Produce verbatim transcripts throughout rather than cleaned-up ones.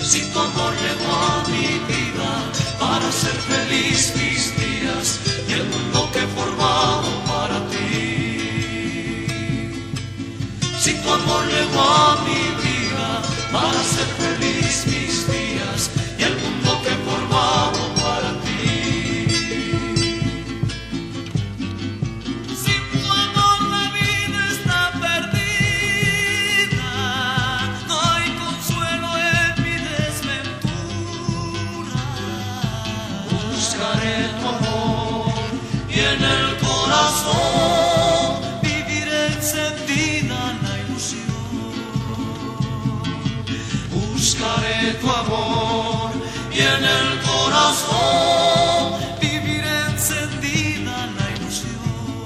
Si tu amor llegó a mi vida para hacer feliz mis días y el mundo que he formado para ti. Si tu amor llegó a mi vida para hacer feliz mis días y el mundo que he formado para ti. Sin tu amor la vida está perdida, no hay consuelo en mi desventura. Buscaré tu amor y en el corazón viviré encendida la ilusión. Buscaré tu amor y en el corazón viviré encendida la ilusión.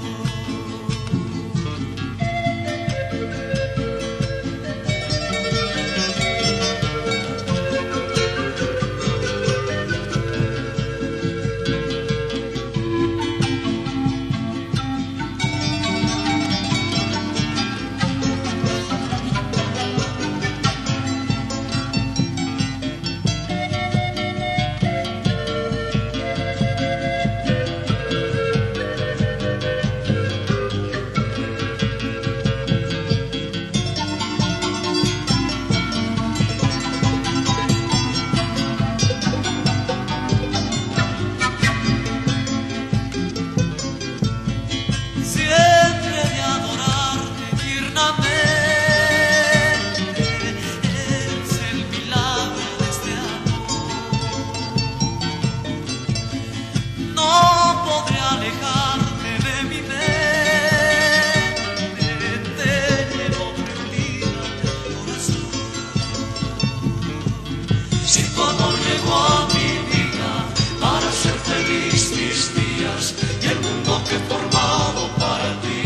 Si tu amor llegó a mi vida para hacer feliz mis días y el mundo que he formado para ti.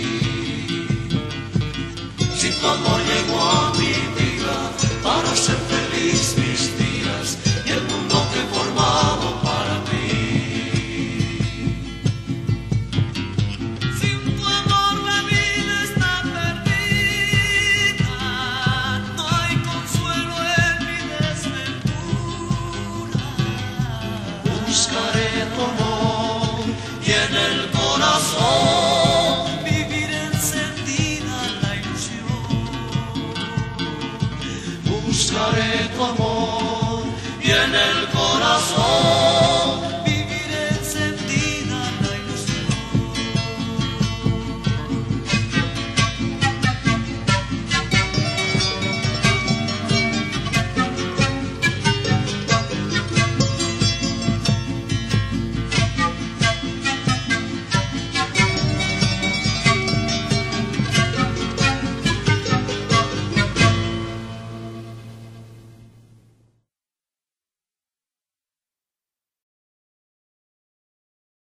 Si tu amor llegó a mi vida para hacer feliz mis días y el mundo que he formado para ti. Sin tu amor la vida está perdida, no hay consuelo en mi desventura. Buscaré tu amor y en el corazón viviré encendida la ilusión. Buscaré tu amor